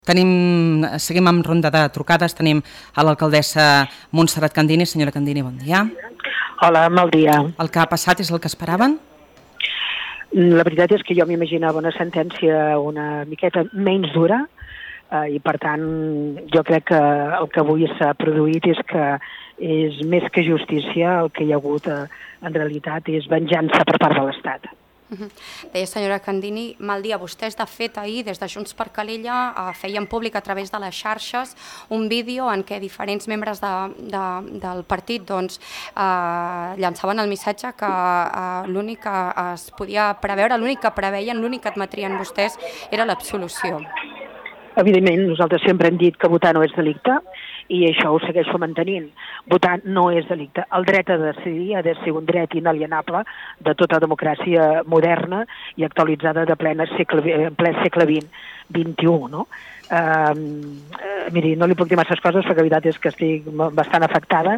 Seguim amb ronda de trucades. Tenim a l'alcaldessa Montserrat Candini. Senyora Candini, bon dia. Hola, mal dia. El que ha passat és el que esperaven? La veritat és que jo m'imaginava una sentència una miqueta menys dura i per tant jo crec que el que avui s'ha produït és més que justícia. El que hi ha hagut en realitat és venjança per part de l'Estat. Deia, senyora Candini, mal dia. Vostès, de fet, ahir, des de Junts per Calella, feien públic a través de les xarxes un vídeo en què diferents membres del partit llançaven el missatge que l'únic que es podia preveure, l'únic que preveien, l'únic que admetrien vostès era l'absolució. Evidentment, nosaltres sempre hem dit que votar no és delicte i això ho segueixo mantenint. Votar no és delicte. El dret a decidir ha de ser un dret inalienable de tota democràcia moderna i actualitzada de ple segle XXI, no? Miri, no li puc dir masses coses perquè la veritat és que estic bastant afectada,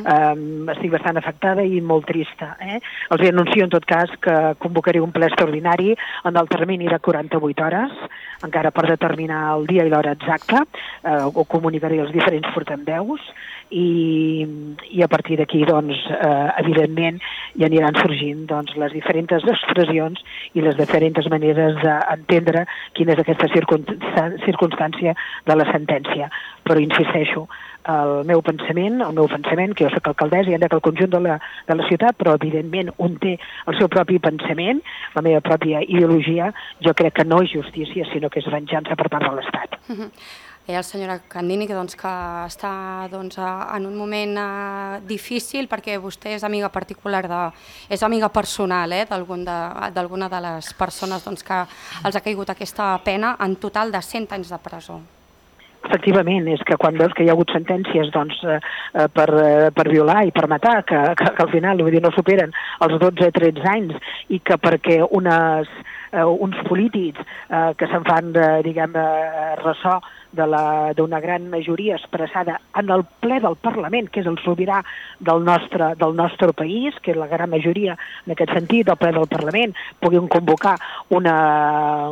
i molt trista. Els anuncio en tot cas que convocaré un ple extraordinari en el termini de 48 hores, encara per determinar el dia i l'hora exacta, ho comunicaré als diferents portaveus i a partir d'aquí, evidentment, hi aniran sorgint les diferents expressions i les diferents maneres d'entendre quina és aquesta circumstància de la sentència. Però insisteixo, el meu pensament, que jo soc alcaldessa i el conjunt de la ciutat, però evidentment un té el seu propi pensament, la meva pròpia ideologia, jo crec que no és justícia, sinó que és venjança per part de l'Estat. La senyora Candini que està en un moment difícil perquè vostè és amiga particular, és amiga personal d'alguna de les persones que els ha caigut aquesta pena en total de 100 anys de presó. Efectivament, és que quan veus que hi ha hagut sentències per violar i per matar, que al final no superen els 12-13 anys i que perquè uns polítics que se'n fan, ressò d'una gran majoria expressada en el ple del Parlament, que és el sobirà del nostre país, que és la gran majoria en aquest sentit, el ple del Parlament, puguin convocar una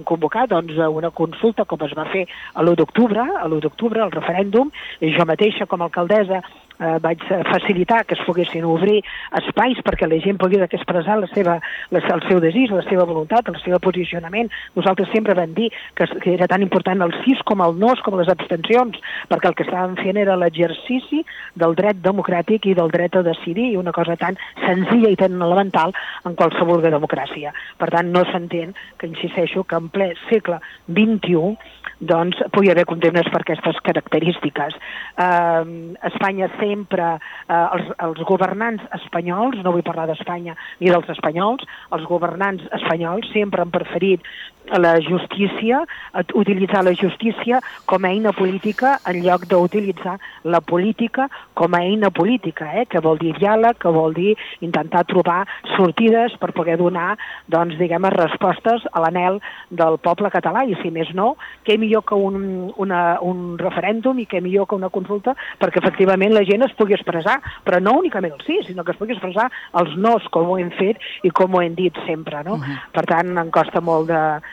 consulta com es va fer l'1 d'octubre, el referèndum, i jo mateixa com a alcaldessa vaig facilitar que es poguessin obrir espais perquè la gent pogués expressar el seu desig, la seva voluntat, el seu posicionament. Nosaltres sempre vam dir que era tan important el sí com el no, com les abstencions, perquè el que estàvem fent era l'exercici del dret democràtic i del dret a decidir, una cosa tan senzilla i tan elemental en qualsevol democràcia. Per tant, no s'entén que, insisteixo, que en ple segle XXI pugui haver condemnes per aquestes característiques. Espanya sempre, els governants espanyols, no vull parlar d'Espanya ni dels espanyols, els governants espanyols sempre han preferit la justícia, utilitzar la justícia com a eina política en lloc d'utilitzar la política com a eina política, que vol dir diàleg, que vol dir intentar trobar sortides per poder donar, respostes a l'anhel del poble català, i si més no, què millor que un referèndum i què millor que una consulta perquè efectivament la gent es pugui expressar, però no únicament el sí, sinó que es pugui expressar els nos, com ho hem fet i com ho hem dit sempre, no? Per tant, em costa molt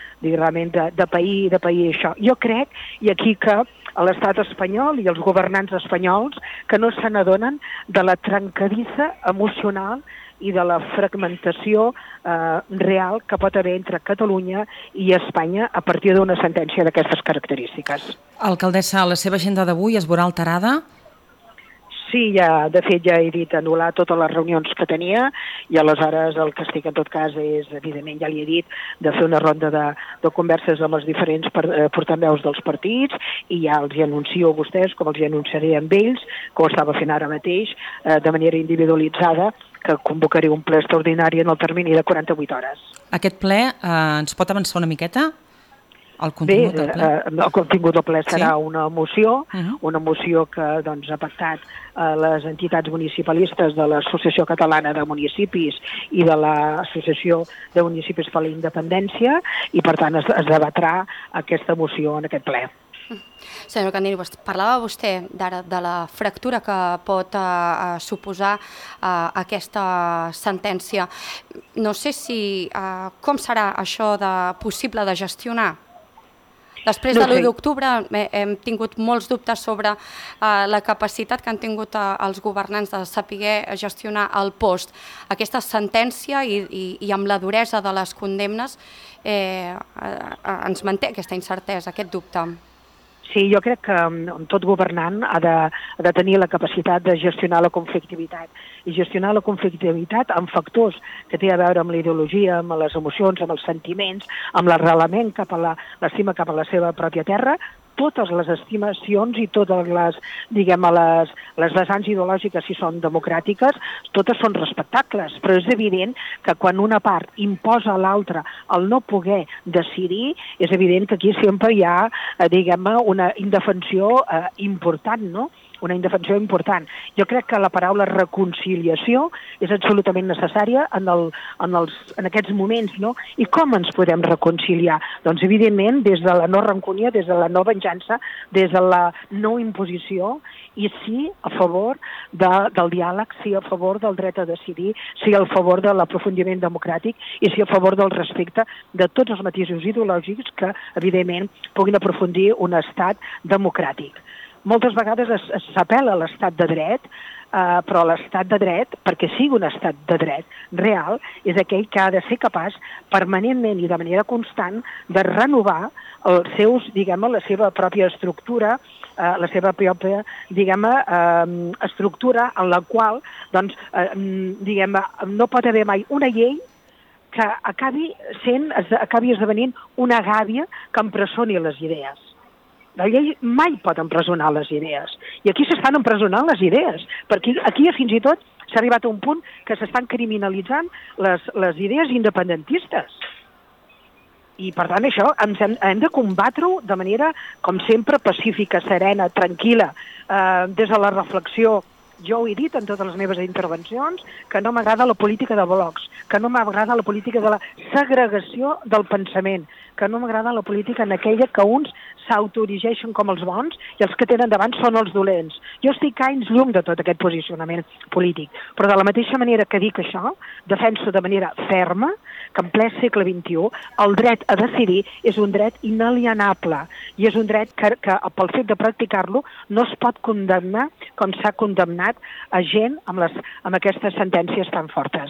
de pair això. Jo crec, i aquí que l'estat espanyol i els governants espanyols que no se n'adonen de la trencadissa emocional i de la fragmentació real que pot haver entre Catalunya i Espanya a partir d'una sentència d'aquestes característiques. Alcaldessa, la seva agenda d'avui es veurà alterada? Sí, de fet ja he dit anul·lar totes les reunions que tenia i aleshores el que estic en tot cas és, evidentment ja li he dit, de fer una ronda de converses amb els diferents portaveus dels partits i ja els hi anuncio a vostès, com els hi anunciaré amb ells, que ho estava fent ara mateix, de manera individualitzada, que convocaré un ple extraordinari en el termini de 48 hores. Aquest ple ens pot avançar una miqueta? El contingut del ple? El contingut del ple serà una moció que ha pactat les entitats municipalistes de l'Associació Catalana de Municipis i de l'Associació de Municipis per la Independència i per tant es debatrà aquesta moció en aquest ple. Senyor Candini, parlava vostè de la fractura que pot suposar aquesta sentència. No sé com serà això possible de gestionar? Després de l'1 d'octubre hem tingut molts dubtes sobre la capacitat que han tingut els governants de saber gestionar el post. Aquesta sentència i amb la duresa de les condemnes ens manté aquesta incertesa, aquest dubte. Sí, jo crec que tot governant ha de tenir la capacitat de gestionar la conflictivitat i gestionar la conflictivitat amb factors que té a veure amb la ideologia, amb les emocions, amb els sentiments, amb l'arrelament cap a l'estima cap a la seva pròpia terra. Totes les estimacions i totes les, diguem, les vessants ideològiques, si són democràtiques, totes són respectables, però és evident que quan una part imposa a l'altra el no poder decidir, és evident que aquí sempre hi ha, diguem-ne, una indefensió important, no? Una indefensió important. Jo crec que la paraula reconciliació és absolutament necessària en aquests moments, no? I com ens podem reconciliar? Doncs, evidentment, des de la no rancúnia, des de la no venjança, des de la no imposició, i sí a favor del diàleg, sí a favor del dret a decidir, sí a favor de l'aprofundiment democràtic i sí a favor del respecte de tots els matisos ideològics que, evidentment, puguin aprofundir un estat democràtic. Moltes vegades s'apel·la a l'estat de dret, però l'estat de dret, perquè sigui un estat de dret real, és aquell que ha de ser capaç permanentment i de manera constant de renovar els seus, diguem-ne, la seva pròpia estructura, la seva pròpia, diguem-ne, estructura en la qual, doncs, diguem-ne, no pot haver mai una llei que acabi esdevenint una gàbia que empresoni les idees. La llei mai pot empresonar les idees. I aquí s'estan empresonant les idees, perquè aquí fins i tot s'ha arribat a un punt que s'estan criminalitzant les idees independentistes. I, per tant, això hem de combatre-ho de manera, com sempre, pacífica, serena, tranquil·la, des de la reflexió. Jo ho he dit en totes les meves intervencions, que no m'agrada la política de blocs, que no m'agrada la política de la segregació del pensament, que no m'agrada la política en aquella que uns s'autoerigeixen com els bons i els que tenen davant són els dolents. Jo estic anys llum de tot aquest posicionament polític, però de la mateixa manera que dic això, defenso de manera ferma que en ple segle XXI el dret a decidir és un dret inalienable i és un dret que pel fet de practicar-lo no es pot condemnar com s'ha condemnat a gent amb aquestes sentències tan fortes.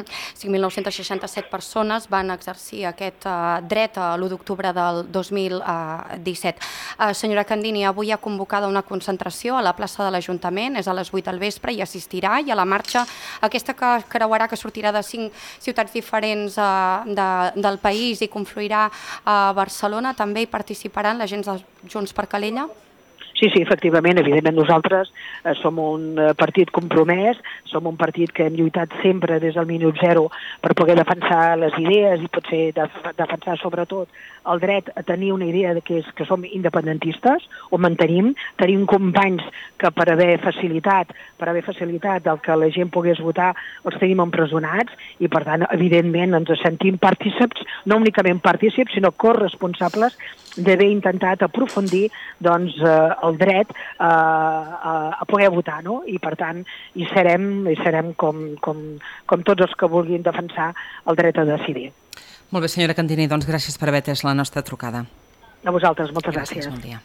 5.967 persones van exercir aquest dret l'1 d'octubre del 2017. Senyora Candini, avui ha convocada una concentració a la plaça de l'Ajuntament, és a les 8 del vespre, i assistirà, i a la marxa aquesta que creuarà, que sortirà de 5 ciutats diferents del país i confluirà a Barcelona, també hi participaran la gent de Junts per Calella? Sí, efectivament, evidentment nosaltres som un partit compromès, som un partit que hem lluitat sempre des del minut zero per poder defensar les idees i potser defensar sobretot el dret a tenir una idea que som independentistes, ho mantenim, tenim companys que per haver facilitat el que la gent pogués votar els tenim empresonats i per tant evidentment ens sentim partícips, no únicament partícips sinó corresponsables d'haver intentat aprofundir doncs, el dret a poder votar, no? I per tant hi serem com tots els que vulguin defensar el dret a decidir. Molt bé, senyora Candini, doncs gràcies per haver atès la nostra trucada. A vosaltres, moltes gràcies. Bon dia.